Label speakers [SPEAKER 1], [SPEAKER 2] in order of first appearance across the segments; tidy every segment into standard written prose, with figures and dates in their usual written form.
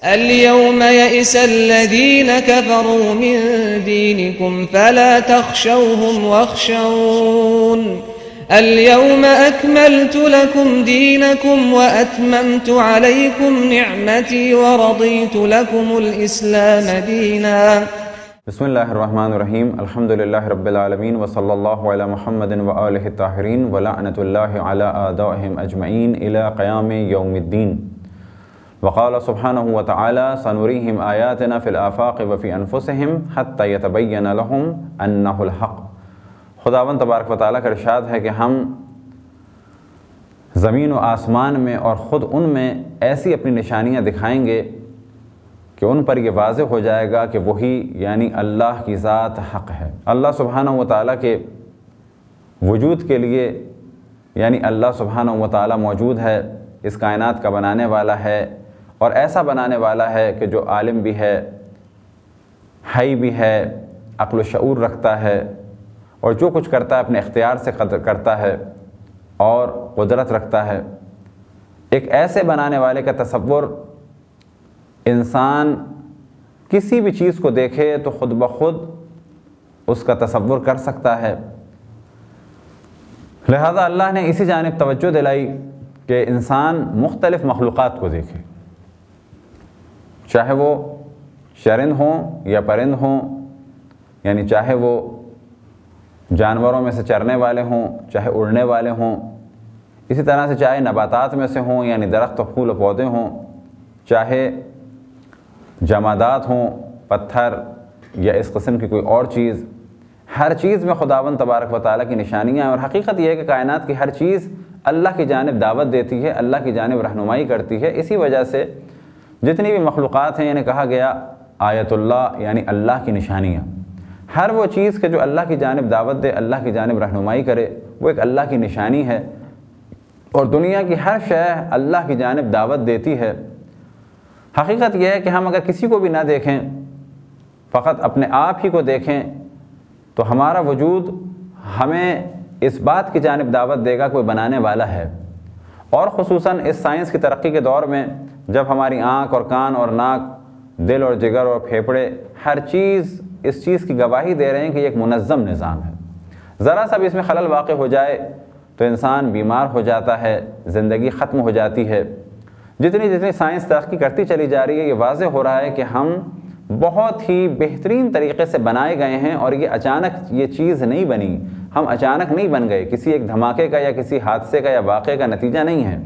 [SPEAKER 1] اليوم يئس الذين كفروا من دينكم فلا تخشوهم واخشون اليوم أكملت لكم دينكم وأتممت عليكم نعمتي ورضيت لكم الإسلام دينا.
[SPEAKER 2] بسم اللہ الرحمن الرحیم. الحمدللہ رب العالمین وصلی اللہ علی محمد وآلہ الطاہرین ولعنۃ اللہ علی اعدائہم اجمعین الی قیام یوم الدین. وقال سبحانہ وتعالی سنریہم آیاتنا فی الآفاق وفی انفسہم حتی یتبین لہم انہ الحق. خداوند تبارک و تعالیٰ کا ارشاد ہے کہ ہم زمین و آسمان میں اور خود ان میں ایسی اپنی نشانیاں دکھائیں گے کہ ان پر یہ واضح ہو جائے گا کہ وہی یعنی اللہ کی ذات حق ہے. اللہ سبحانہ و تعالیٰ کے وجود کے لیے یعنی اللہ سبحانہ و تعالیٰ موجود ہے، اس کائنات کا بنانے والا ہے اور ایسا بنانے والا ہے کہ جو عالم بھی ہے، حی بھی ہے، عقل و شعور رکھتا ہے اور جو کچھ کرتا ہے اپنے اختیار سے کرتا ہے اور قدرت رکھتا ہے. ایک ایسے بنانے والے کا تصور انسان کسی بھی چیز کو دیکھے تو خود بخود اس کا تصور کر سکتا ہے. لہذا اللہ نے اسی جانب توجہ دلائی کہ انسان مختلف مخلوقات کو دیکھے، چاہے وہ چرند ہوں یا پرند ہوں، یعنی چاہے وہ جانوروں میں سے چرنے والے ہوں، چاہے اڑنے والے ہوں، اسی طرح سے چاہے نباتات میں سے ہوں یعنی درخت و پھول و پودے ہوں، چاہے جمادات ہوں، پتھر یا اس قسم کی کوئی اور چیز. ہر چیز میں خداوند تبارک و تعالیٰ کی نشانیاں ہیں اور حقیقت یہ ہے کہ کائنات کی ہر چیز اللہ کی جانب دعوت دیتی ہے، اللہ کی جانب رہنمائی کرتی ہے. اسی وجہ سے جتنی بھی مخلوقات ہیں انہیں کہا گیا آیت اللہ یعنی اللہ کی نشانیاں. ہر وہ چیز کہ جو اللہ کی جانب دعوت دے، اللہ کی جانب رہنمائی کرے، وہ ایک اللہ کی نشانی ہے. اور دنیا کی ہر شے اللہ کی جانب دعوت دیتی ہے. حقیقت یہ ہے کہ ہم اگر کسی کو بھی نہ دیکھیں، فقط اپنے آپ ہی کو دیکھیں، تو ہمارا وجود ہمیں اس بات کی جانب دعوت دے گا کوئی بنانے والا ہے. اور خصوصاً اس سائنس کی ترقی کے دور میں جب ہماری آنکھ اور کان اور ناک، دل اور جگر اور پھیپھڑے ہر چیز اس چیز کی گواہی دے رہے ہیں کہ یہ ایک منظم نظام ہے. ذرا سا بھی اس میں خلل واقع ہو جائے تو انسان بیمار ہو جاتا ہے، زندگی ختم ہو جاتی ہے. جتنی سائنس ترقی کرتی چلی جا رہی ہے یہ واضح ہو رہا ہے کہ ہم بہت ہی بہترین طریقے سے بنائے گئے ہیں اور یہ اچانک یہ چیز نہیں بنی، ہم اچانک نہیں بن گئے، کسی ایک دھماکے کا یا کسی حادثے کا یا واقعے کا نتیجہ نہیں ہے.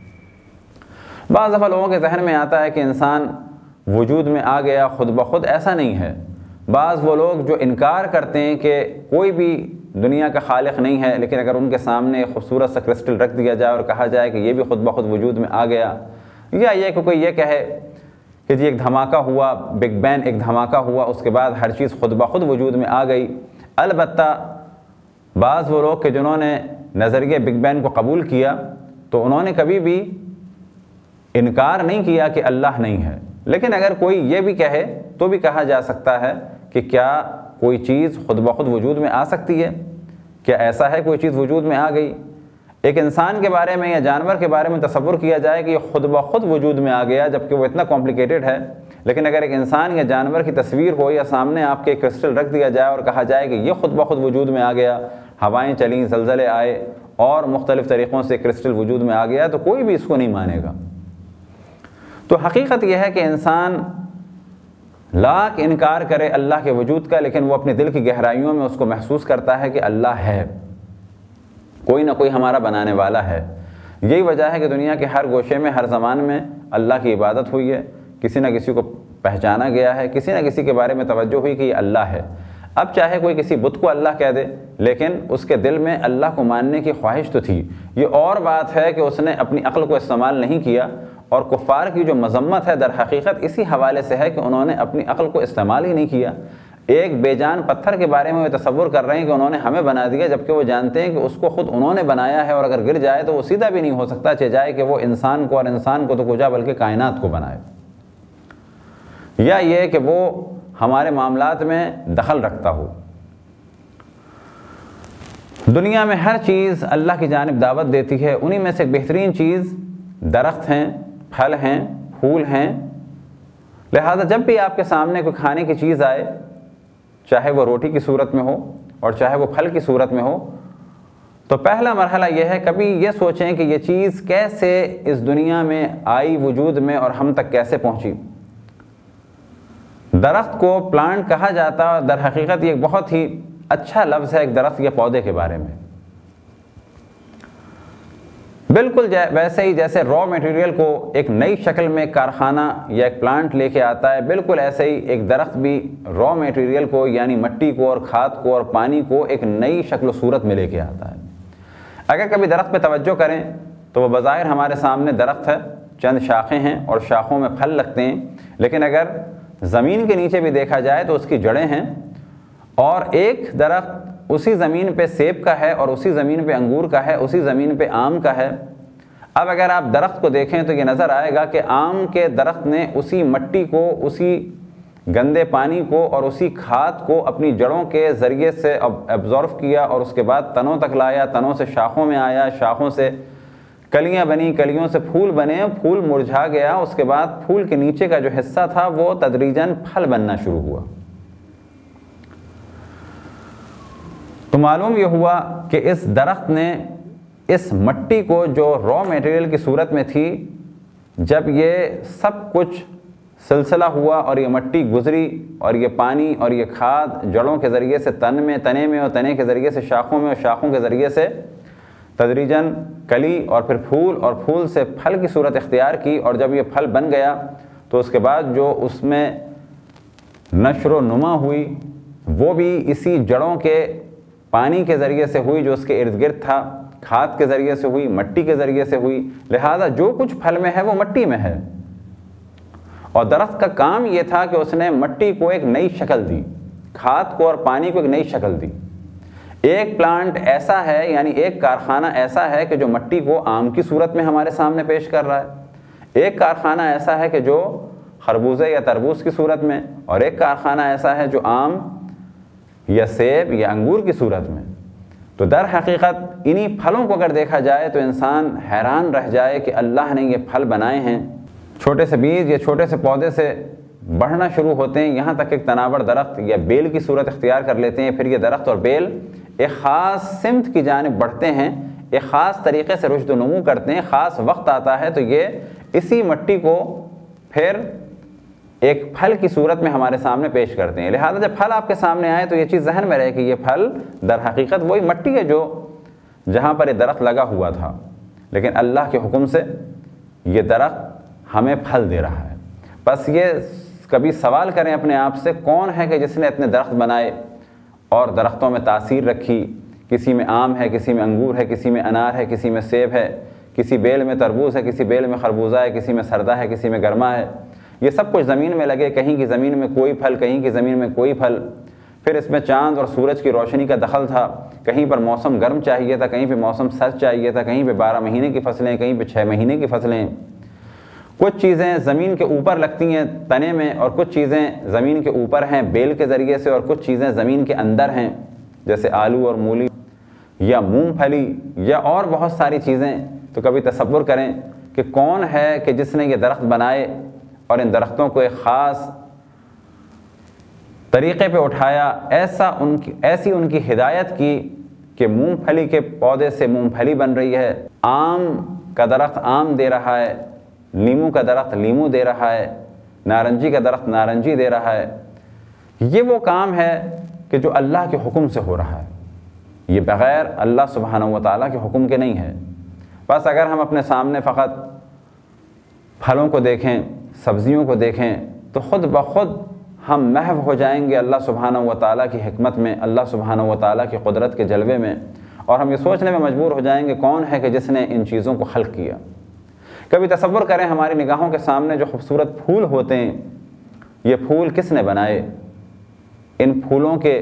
[SPEAKER 2] بعض دفعہ لوگوں کے ذہن میں آتا ہے کہ انسان وجود میں آ گیا خود بخود، ایسا نہیں ہے. بعض وہ لوگ جو انکار کرتے ہیں کہ کوئی بھی دنیا کا خالق نہیں ہے، لیکن اگر ان کے سامنے ایک خوبصورت سا کرسٹل رکھ دیا جائے اور کہا جائے کہ یہ بھی خود بخود وجود میں آ گیا، یا یہ کہ کوئی یہ کہے کہ جی ایک دھماکہ ہوا، بگ بینگ ایک دھماکہ ہوا، اس کے بعد ہر چیز خود بخود وجود میں آ گئی. البتہ بعض وہ لوگ کہ جنہوں نے نظریہ بگ بینگ کو قبول کیا تو انہوں نے کبھی بھی انکار نہیں کیا کہ اللہ نہیں ہے. لیکن اگر کوئی یہ بھی کہے تو بھی کہا جا سکتا ہے کہ کیا کوئی چیز خود بخود وجود میں آ سکتی ہے؟ کیا ایسا ہے کوئی چیز وجود میں آ گئی؟ ایک انسان کے بارے میں یا جانور کے بارے میں تصور کیا جائے کہ یہ خود بخود وجود میں آ گیا جبکہ وہ اتنا کمپلیکیٹڈ ہے. لیکن اگر ایک انسان یا جانور کی تصویر ہو یا سامنے آپ کے کرسٹل رکھ دیا جائے اور کہا جائے کہ یہ خود بخود وجود میں آ گیا، ہوائیں چلیں، زلزلے آئے اور مختلف طریقوں سے کرسٹل وجود میں آ گیا، تو کوئی بھی اس کو نہیں مانے گا. تو حقیقت یہ ہے کہ انسان لاکھ انکار کرے اللہ کے وجود کا، لیکن وہ اپنے دل کی گہرائیوں میں اس کو محسوس کرتا ہے کہ اللہ ہے، کوئی نہ کوئی ہمارا بنانے والا ہے. یہی وجہ ہے کہ دنیا کے ہر گوشے میں ہر زمان میں اللہ کی عبادت ہوئی ہے، کسی نہ کسی کو پہچانا گیا ہے، کسی نہ کسی کے بارے میں توجہ ہوئی کہ یہ اللہ ہے. اب چاہے کوئی کسی بت کو اللہ کہہ دے لیکن اس کے دل میں اللہ کو ماننے کی خواہش تو تھی. یہ اور بات ہے کہ اس نے اپنی عقل کو استعمال نہیں کیا. اور کفار کی جو مذمت ہے در حقیقت اسی حوالے سے ہے کہ انہوں نے اپنی عقل کو استعمال ہی نہیں کیا. ایک بے جان پتھر کے بارے میں وہ تصور کر رہے ہیں کہ انہوں نے ہمیں بنا دیا، جبکہ وہ جانتے ہیں کہ اس کو خود انہوں نے بنایا ہے اور اگر گر جائے تو وہ سیدھا بھی نہیں ہو سکتا، چاہے کہ وہ انسان کو، اور انسان کو تو کجا بلکہ کائنات کو بنائے. یا یہ کہ وہ ہمارے معاملات میں دخل رکھتا ہو. دنیا میں ہر چیز اللہ کی جانب دعوت دیتی ہے. انہی میں سے ایک بہترین چیز درخت ہیں، پھل ہیں، پھول ہیں، لہذا جب بھی آپ کے سامنے کوئی کھانے کی چیز آئے، چاہے وہ روٹی کی صورت میں ہو اور چاہے وہ پھل کی صورت میں ہو، تو پہلا مرحلہ یہ ہے کبھی یہ سوچیں کہ یہ چیز کیسے اس دنیا میں آئی وجود میں اور ہم تک کیسے پہنچی۔ درخت کو پلانٹ کہا جاتا ہے، در حقیقت یہ ایک بہت ہی اچھا لفظ ہے ایک درخت یا پودے کے بارے میں۔ بالکل ویسے ہی جیسے را میٹیریل کو ایک نئی شکل میں کارخانہ یا ایک پلانٹ لے کے آتا ہے، بالکل ایسے ہی ایک درخت بھی را میٹیریل کو یعنی مٹی کو اور کھاد کو اور پانی کو ایک نئی شکل و صورت میں لے کے آتا ہے۔ اگر کبھی درخت پہ توجہ کریں تو وہ بظاہر ہمارے سامنے درخت ہے، چند شاخیں ہیں اور شاخوں میں پھل لگتے ہیں، لیکن اگر زمین کے نیچے بھی دیکھا جائے تو اس کی جڑیں ہیں، اور ایک درخت اسی زمین پہ سیب کا ہے اور اسی زمین پہ انگور کا ہے، اسی زمین پہ آم کا ہے۔ اب اگر آپ درخت کو دیکھیں تو یہ نظر آئے گا کہ آم کے درخت نے اسی مٹی کو، اسی گندے پانی کو اور اسی کھاد کو اپنی جڑوں کے ذریعے سے ایبزارو کیا اور اس کے بعد تنوں تک لایا، تنوں سے شاخوں میں آیا، شاخوں سے کلیاں بنی، کلیوں سے پھول بنے، پھول مرجھا گیا، اس کے بعد پھول کے نیچے کا جو حصہ تھا وہ تدریجاً پھل بننا شروع ہوا۔ تو معلوم یہ ہوا کہ اس درخت نے اس مٹی کو جو را میٹیریل کی صورت میں تھی، جب یہ سب کچھ سلسلہ ہوا اور یہ مٹی گزری اور یہ پانی اور یہ کھاد جڑوں کے ذریعے سے تنے میں اور تنے کے ذریعے سے شاخوں میں اور شاخوں کے ذریعے سے تدریجاً کلی اور پھر پھول اور پھول سے پھل کی صورت اختیار کی، اور جب یہ پھل بن گیا تو اس کے بعد جو اس میں نشر و نما ہوئی وہ بھی اسی جڑوں کے پانی کے ذریعے سے ہوئی جو اس کے ارد گرد تھا، کھاد کے ذریعے سے ہوئی، مٹی کے ذریعے سے ہوئی۔ لہذا جو کچھ پھل میں ہے وہ مٹی میں ہے، اور درخت کا کام یہ تھا کہ اس نے مٹی کو ایک نئی شکل دی، کھاد کو اور پانی کو ایک نئی شکل دی۔ ایک پلانٹ ایسا ہے، یعنی ایک کارخانہ ایسا ہے کہ جو مٹی کو آم کی صورت میں ہمارے سامنے پیش کر رہا ہے، ایک کارخانہ ایسا ہے کہ جو خربوزے یا تربوز کی صورت میں، اور ایک کارخانہ ایسا ہے جو آم یا سیب یا انگور کی صورت میں۔ تو در حقیقت انہی پھلوں کو اگر دیکھا جائے تو انسان حیران رہ جائے کہ اللہ نے یہ پھل بنائے ہیں۔ چھوٹے سے بیج یا چھوٹے سے پودے سے بڑھنا شروع ہوتے ہیں، یہاں تک ایک تناور درخت یا بیل کی صورت اختیار کر لیتے ہیں، پھر یہ درخت اور بیل ایک خاص سمت کی جانب بڑھتے ہیں، ایک خاص طریقے سے رشد و نمو کرتے ہیں۔ خاص وقت آتا ہے تو یہ اسی مٹی کو پھر ایک پھل کی صورت میں ہمارے سامنے پیش کرتے ہیں۔ لہذا جب پھل آپ کے سامنے آئے تو یہ چیز ذہن میں رہے کہ یہ پھل در حقیقت وہی مٹی ہے جو جہاں پر یہ درخت لگا ہوا تھا، لیکن اللہ کے حکم سے یہ درخت ہمیں پھل دے رہا ہے۔ بس یہ کبھی سوال کریں اپنے آپ سے، کون ہے کہ جس نے اتنے درخت بنائے اور درختوں میں تاثیر رکھی؟ کسی میں آم ہے، کسی میں انگور ہے، کسی میں انار ہے، کسی میں سیب ہے، کسی بیل میں تربوز ہے، کسی بیل میں خربوزہ ہے، کسی میں سردا ہے، کسی میں گرما ہے۔ یہ سب کچھ زمین میں لگے، کہیں کی زمین میں کوئی پھل، کہیں کی زمین میں کوئی پھل۔ پھر اس میں چاند اور سورج کی روشنی کا دخل تھا، کہیں پر موسم گرم چاہیے تھا، کہیں پہ موسم سرد چاہیے تھا، کہیں پہ 12 مہینے کی فصلیں، کہیں پہ 6 مہینے کی فصلیں۔ کچھ چیزیں زمین کے اوپر لگتی ہیں تنے میں، اور کچھ چیزیں زمین کے اوپر ہیں بیل کے ذریعے سے، اور کچھ چیزیں زمین کے اندر ہیں جیسے آلو اور مولی یا مونگ پھلی یا اور بہت ساری چیزیں۔ تو کبھی تصور کریں کہ کون ہے کہ جس نے یہ درخت بنائے اور ان درختوں کو ایک خاص طریقے پہ اٹھایا، ایسی ان کی ہدایت کی کہ مونگ پھلی کے پودے سے مونگ پھلی بن رہی ہے، آم کا درخت آم دے رہا ہے، لیمو کا درخت لیمو دے رہا ہے، نارنجی کا درخت نارنجی دے رہا ہے۔ یہ وہ کام ہے کہ جو اللہ کے حکم سے ہو رہا ہے، یہ بغیر اللہ سبحانہ و تعالیٰ کے حکم کے نہیں ہے۔ بس اگر ہم اپنے سامنے فقط پھلوں کو دیکھیں، سبزیوں کو دیکھیں تو خود بخود ہم محو ہو جائیں گے اللہ سبحانہ و تعالیٰ کی حکمت میں، اللہ سبحانہ و تعالیٰ کی قدرت کے جلوے میں، اور ہم یہ سوچنے میں مجبور ہو جائیں گے کون ہے کہ جس نے ان چیزوں کو خلق کیا۔ کبھی تصور کریں ہماری نگاہوں کے سامنے جو خوبصورت پھول ہوتے ہیں، یہ پھول کس نے بنائے؟ ان پھولوں کے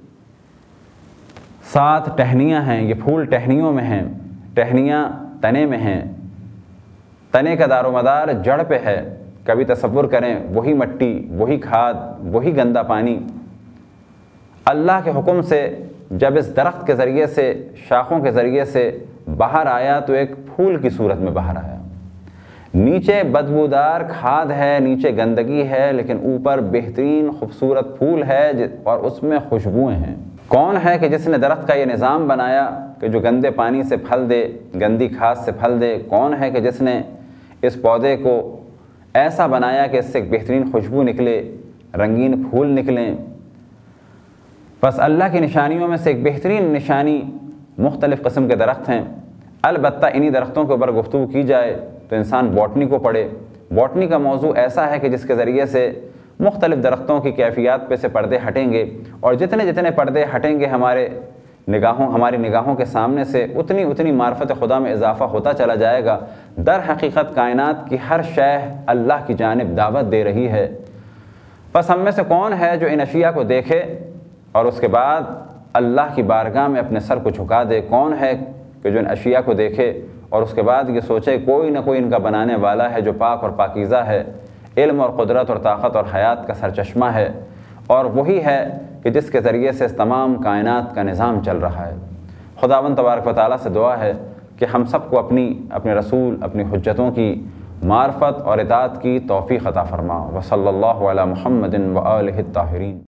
[SPEAKER 2] 7 ٹہنیاں ہیں، یہ پھول ٹہنیوں میں ہیں، ٹہنیاں تنے میں ہیں، تنے کا دار و مدار جڑ پہ ہے۔ کبھی تصور کریں وہی مٹی، وہی کھاد، وہی گندا پانی اللہ کے حکم سے جب اس درخت کے ذریعے سے، شاخوں کے ذریعے سے باہر آیا تو ایک پھول کی صورت میں باہر آیا۔ نیچے بدبودار کھاد ہے، نیچے گندگی ہے، لیکن اوپر بہترین خوبصورت پھول ہے اور اس میں خوشبوئیں ہیں۔ کون ہے کہ جس نے درخت کا یہ نظام بنایا کہ جو گندے پانی سے پھل دے، گندی کھاد سے پھل دے؟ کون ہے کہ جس نے اس پودے کو ایسا بنایا کہ اس سے ایک بہترین خوشبو نکلے، رنگین پھول نکلیں؟ بس اللہ کی نشانیوں میں سے ایک بہترین نشانی مختلف قسم کے درخت ہیں۔ البتہ انہی درختوں کے اوپر گفتگو کی جائے تو انسان باٹنی کو پڑھے۔ باٹنی کا موضوع ایسا ہے کہ جس کے ذریعے سے مختلف درختوں کی کیفیات پہ سے پردے ہٹیں گے، اور جتنے جتنے پردے ہٹیں گے ہماری نگاہوں کے سامنے سے اتنی معرفت خدا میں اضافہ ہوتا چلا جائے گا۔ در حقیقت کائنات کی ہر شے اللہ کی جانب دعوت دے رہی ہے۔ بس ہم میں سے کون ہے جو ان اشیاء کو دیکھے اور اس کے بعد اللہ کی بارگاہ میں اپنے سر کو جھکا دے؟ کون ہے کہ جو ان اشیاء کو دیکھے اور اس کے بعد یہ سوچے کوئی نہ کوئی ان کا بنانے والا ہے جو پاک اور پاکیزہ ہے، علم اور قدرت اور طاقت اور حیات کا سرچشمہ ہے، اور وہی ہے کہ جس کے ذریعے سے اس تمام کائنات کا نظام چل رہا ہے۔ خداوند تبارک و تعالیٰ سے دعا ہے کہ ہم سب کو اپنے رسول، اپنی حجتوں کی معرفت اور اطاعت کی توفیق عطا فرما۔ وصلی اللہ علی محمد و آلہ الطاہرین۔